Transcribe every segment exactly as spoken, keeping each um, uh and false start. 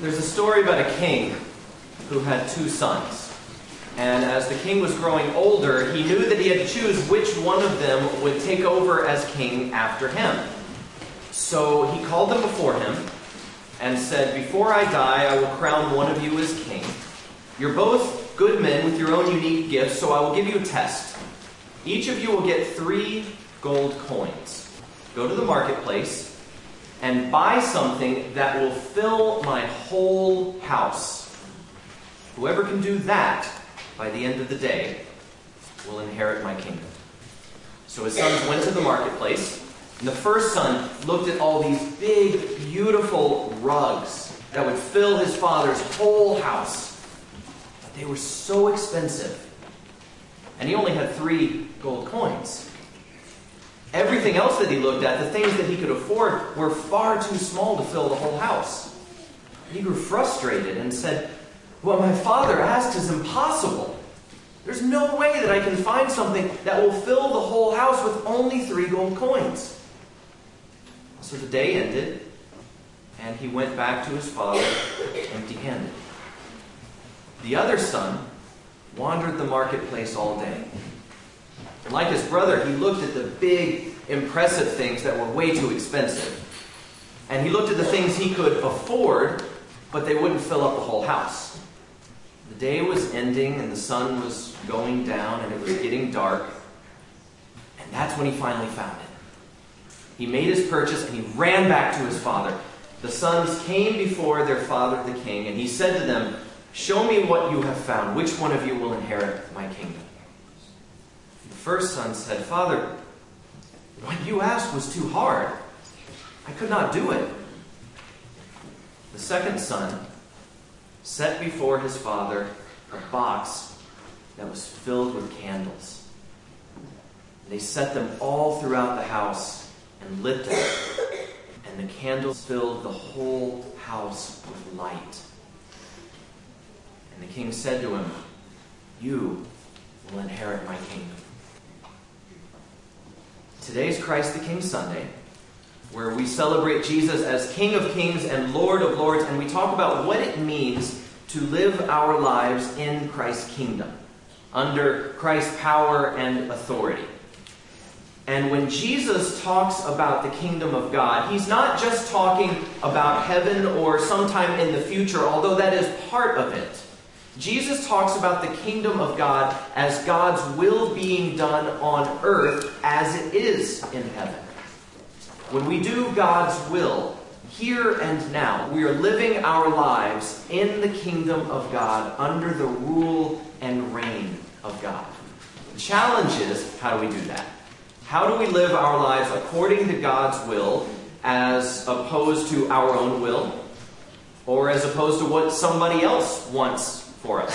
There's a story about a king who had two sons. And as the king was growing older, he knew that he had to choose which one of them would take over as king after him. So he called them before him and said, "Before I die, I will crown one of you as king. You're both good men with your own unique gifts, so I will give you a test. Each of you will get three gold coins. Go to the marketplace and buy something that will fill my whole house. Whoever can do that by the end of the day will inherit my kingdom." So his sons went to the marketplace, and the first son looked at all these big, beautiful rugs that would fill his father's whole house. But they were so expensive, and he only had three gold coins. Everything else that he looked at, the things that he could afford, were far too small to fill the whole house. He grew frustrated and said, "What my father asks is impossible. There's no way that I can find something that will fill the whole house with only three gold coins." So the day ended, and he went back to his father empty-handed. The other son wandered the marketplace all day. And like his brother, he looked at the big, impressive things that were way too expensive. And he looked at the things he could afford, but they wouldn't fill up the whole house. The day was ending, and the sun was going down, and it was getting dark. And that's when he finally found it. He made his purchase, and he ran back to his father. The sons came before their father, the king, and he said to them, "Show me what you have found. Which one of you will inherit my kingdom?" The first son said, "Father, what you asked was too hard. I could not do it." The second son set before his father a box that was filled with candles. They set them all throughout the house and lit them, and the candles filled the whole house with light. And the king said to him, "You will inherit my kingdom." Today's Christ the King Sunday, where we celebrate Jesus as King of Kings and Lord of Lords, and we talk about what it means to live our lives in Christ's kingdom, under Christ's power and authority. And when Jesus talks about the kingdom of God, he's not just talking about heaven or sometime in the future, although that is part of it. Jesus talks about the kingdom of God as God's will being done on earth as it is in heaven. When we do God's will, here and now, we are living our lives in the kingdom of God under the rule and reign of God. The challenge is, how do we do that? How do we live our lives according to God's will as opposed to our own will? Or as opposed to what somebody else wants for us?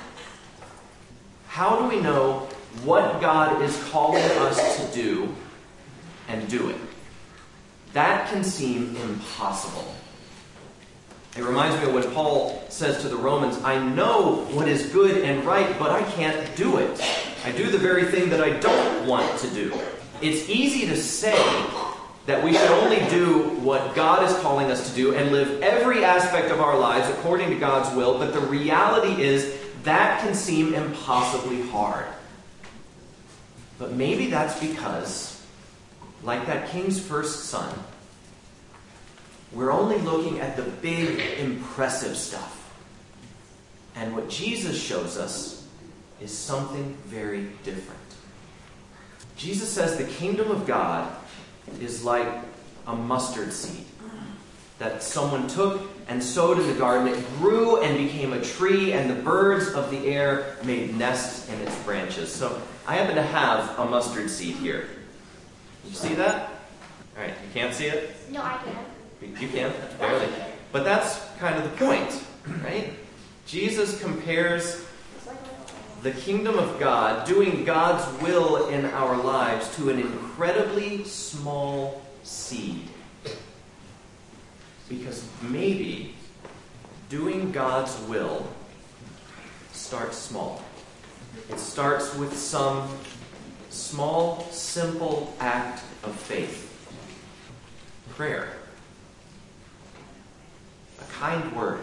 How do we know what God is calling us to do and do it? That can seem impossible. It reminds me of when Paul says to the Romans, "I know what is good and right, but I can't do it. I do the very thing that I don't want to do." It's easy to say that we should only do what God is calling us to do and live every aspect of our lives according to God's will, but the reality is that can seem impossibly hard. But maybe that's because, like that king's first son, we're only looking at the big, impressive stuff. And what Jesus shows us is something very different. Jesus says the kingdom of God is like a mustard seed that someone took and sowed in the garden. It grew and became a tree, and the birds of the air made nests in its branches. So I happen to have a mustard seed here. You see that? All right, you can't see it? No, I can. You can? Barely. But that's kind of the point, right? Jesus compares the kingdom of God, doing God's will in our lives, to an incredibly small seed. Because maybe doing God's will starts small. It starts with some small, simple act of faith. Prayer. A kind word,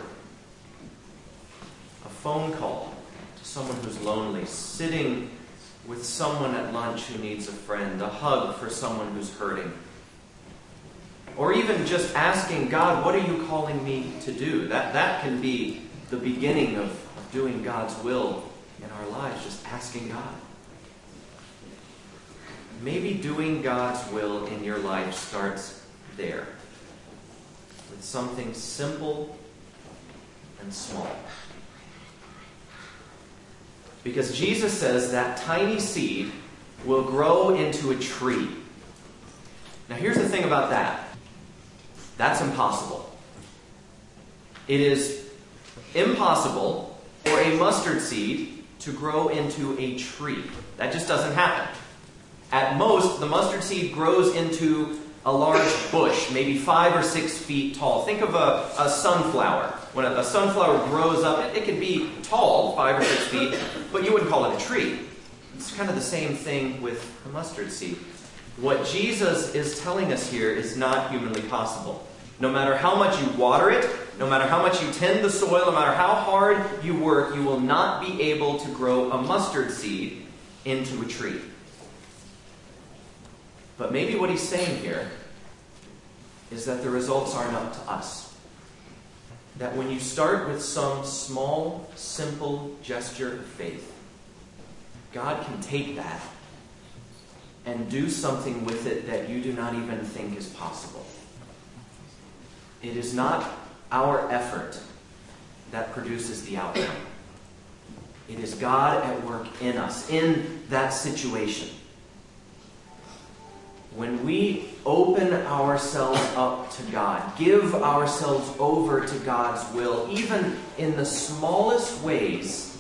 a phone call to someone who's lonely, sitting with someone at lunch who needs a friend, a hug for someone who's hurting. Or even just asking God, what are you calling me to do? That, that can be the beginning of, of doing God's will in our lives, just asking God. Maybe doing God's will in your life starts there, with something simple and small. Because Jesus says that tiny seed will grow into a tree. Now here's the thing about that. That's impossible. It is impossible for a mustard seed to grow into a tree. That just doesn't happen. At most, the mustard seed grows into a large bush, maybe five or six feet tall. Think of a, a sunflower. When a, a sunflower grows up, it, it can be tall, five or six feet, but you wouldn't call it a tree. It's kind of the same thing with the mustard seed. What Jesus is telling us here is not humanly possible. No matter how much you water it, no matter how much you tend the soil, no matter how hard you work, you will not be able to grow a mustard seed into a tree. But maybe what he's saying here is that the results aren't up to us. That when you start with some small, simple gesture of faith, God can take that and do something with it that you do not even think is possible. It is not our effort that produces the outcome. It is God at work in us, in that situation. When we open ourselves up to God, give ourselves over to God's will, even in the smallest ways,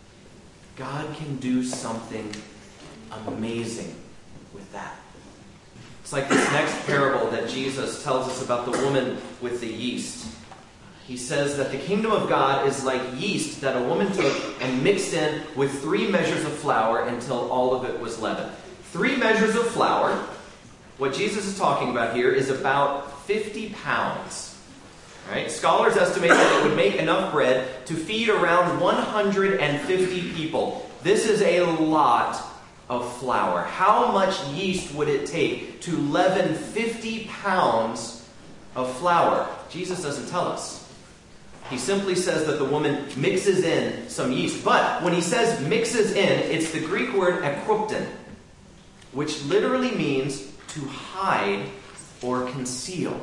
God can do something amazing with that. It's like this next parable that Jesus tells us about the woman with the yeast. He says that the kingdom of God is like yeast that a woman took and mixed in with three measures of flour until all of it was leavened. Three measures of flour. What Jesus is talking about here is about fifty pounds. Right? Scholars estimate that it would make enough bread to feed around one hundred fifty people. This is a lot of flour. How much yeast would it take to leaven fifty pounds of flour? Jesus doesn't tell us. He simply says that the woman mixes in some yeast. But when he says mixes in, it's the Greek word ekropton, which literally means to hide or conceal.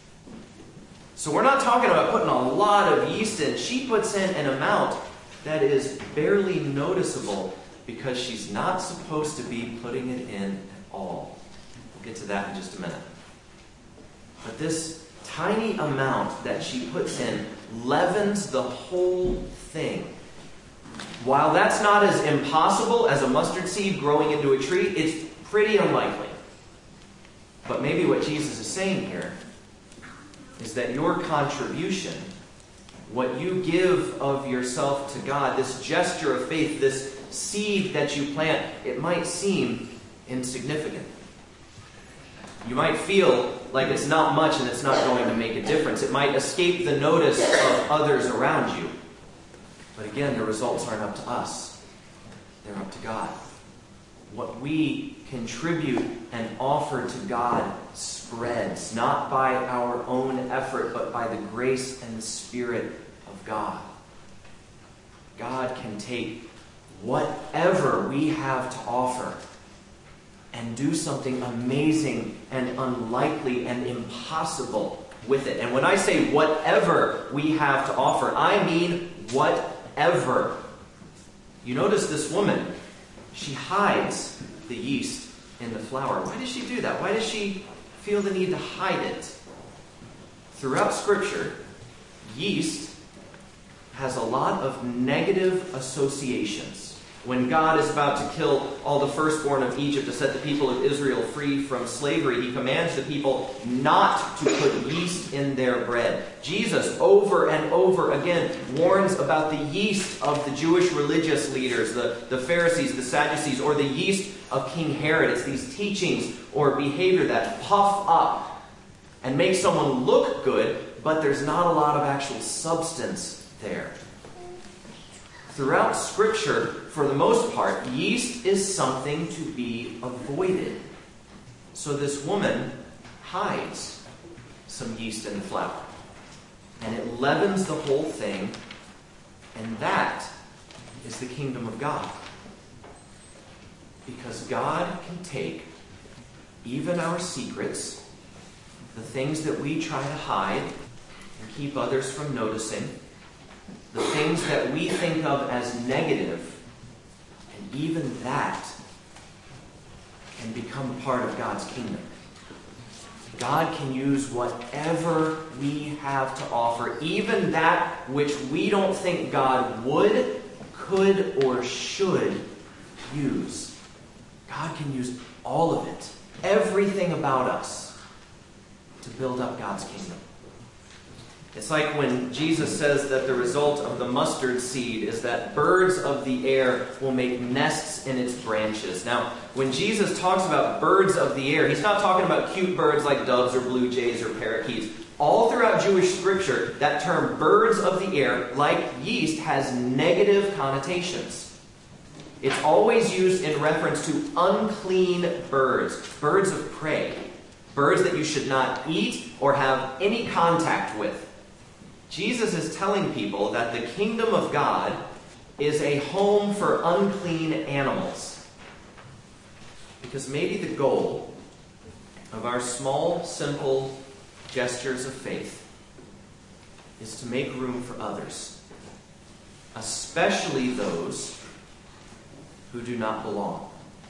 So we're not talking about putting a lot of yeast in. She puts in an amount that is barely noticeable because she's not supposed to be putting it in at all. We'll get to that in just a minute. But this tiny amount that she puts in leavens the whole thing. While that's not as impossible as a mustard seed growing into a tree, it's pretty unlikely. But maybe what Jesus is saying here is that your contribution, what you give of yourself to God, this gesture of faith, this seed that you plant, it might seem insignificant. You might feel like it's not much and it's not going to make a difference. It might escape the notice of others around you. But again, the results aren't up to us. They're up to God. What we contribute and offer to God spreads, not by our own effort, but by the grace and the Spirit of God. God can take whatever we have to offer and do something amazing and unlikely and impossible with it. And when I say whatever we have to offer, I mean whatever. You notice this woman, she hides the yeast in the flour. Why does she do that? Why does she feel the need to hide it? Throughout Scripture, yeast has a lot of negative associations. When God is about to kill all the firstborn of Egypt to set the people of Israel free from slavery, he commands the people not to put yeast in their bread. Jesus, over and over again, warns about the yeast of the Jewish religious leaders, the, the Pharisees, the Sadducees, or the yeast of King Herod. It's these teachings or behavior that puff up and make someone look good, but there's not a lot of actual substance there. Throughout Scripture, for the most part, yeast is something to be avoided. So this woman hides some yeast in the flour, and it leavens the whole thing, and that is the kingdom of God. Because God can take even our secrets, the things that we try to hide and keep others from noticing, the things that we think of as negative, and even that can become part of God's kingdom. God can use whatever we have to offer, even that which we don't think God would, could, or should use. God can use all of it, everything about us, to build up God's kingdom. It's like when Jesus says that the result of the mustard seed is that birds of the air will make nests in its branches. Now, when Jesus talks about birds of the air, he's not talking about cute birds like doves or blue jays or parakeets. All throughout Jewish scripture, that term birds of the air, like yeast, has negative connotations. It's always used in reference to unclean birds, birds of prey, birds that you should not eat or have any contact with. Jesus is telling people that the kingdom of God is a home for unclean animals. Because maybe the goal of our small, simple gestures of faith is to make room for others, especially those who do not belong.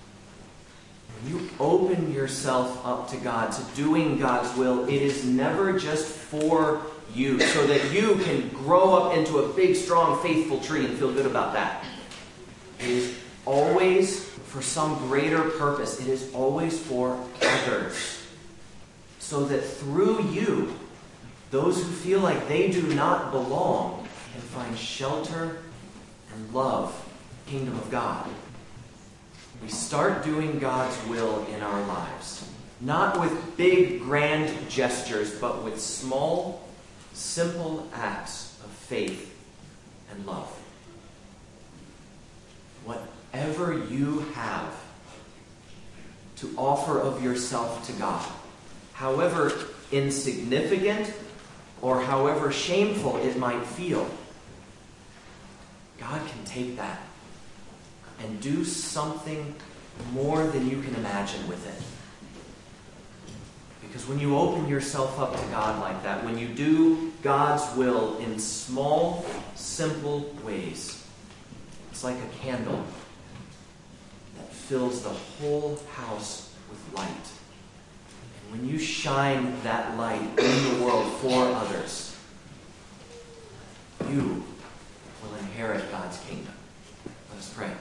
When you open yourself up to God, to doing God's will, it is never just for you, so that you can grow up into a big, strong, faithful tree and feel good about that. It is always for some greater purpose. It is always for others. So that through you, those who feel like they do not belong can find shelter and love in the kingdom of God. We start doing God's will in our lives. Not with big, grand gestures, but with small, simple acts of faith and love. Whatever you have to offer of yourself to God, however insignificant or however shameful it might feel, God can take that and do something more than you can imagine with it. Because when you open yourself up to God like that, when you do God's will in small, simple ways, it's like a candle that fills the whole house with light. And when you shine that light in the world for others, you will inherit God's kingdom. Let us pray.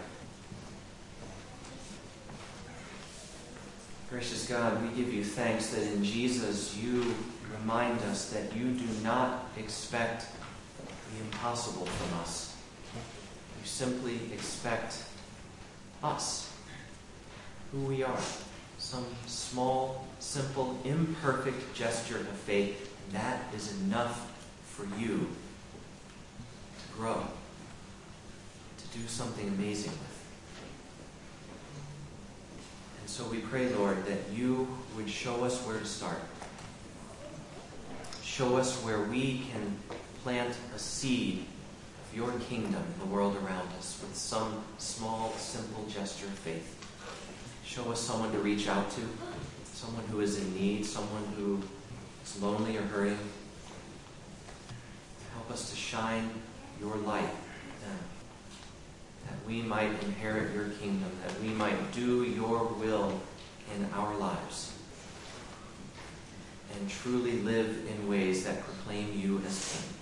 Gracious God, we give you thanks that in Jesus you remind us that you do not expect the impossible from us. You simply expect us, who we are, some small, simple, imperfect gesture of faith, and that is enough for you to grow, to do something amazing with. And so we pray, Lord, that you would show us where to start. Show us where we can plant a seed of your kingdom in the world around us with some small, simple gesture of faith. Show us someone to reach out to, someone who is in need, someone who is lonely or hurting. Help us to shine your light then, that we might inherit your kingdom, that we might do your will in our lives, and truly live in ways that proclaim you as King.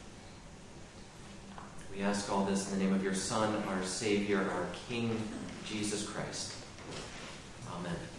We ask all this in the name of your Son, our Savior, our King, Jesus Christ. Amen.